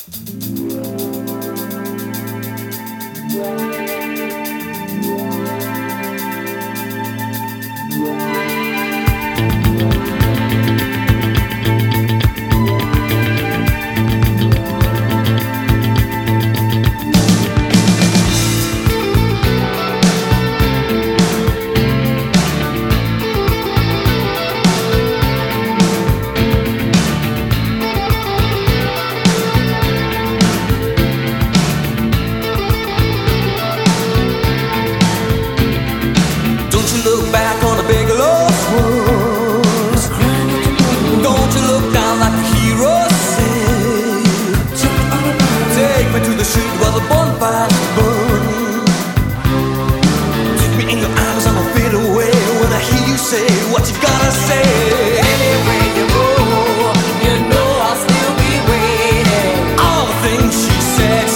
Look back on the big lost ones. Don't you look down like the hero said. Take me to the street where the bonfires burn. Take me in your arms, I'ma fade away when I hear you say what you gotta say. Anywhere you go, you know I'll still be waiting. All the things she said,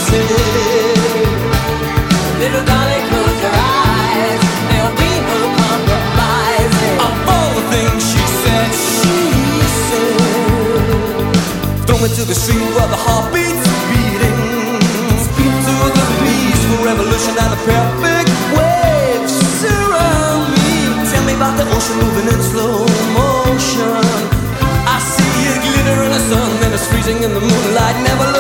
little darling, close your eyes. There'll be no compromising. Of all the things she said, throw me to the street where the heartbeat's beating. Speak to the peaceful revolution and the perfect waves surround me. Tell me about the ocean moving in slow motion. I see it glitter in the sun and it's freezing in the moonlight. Never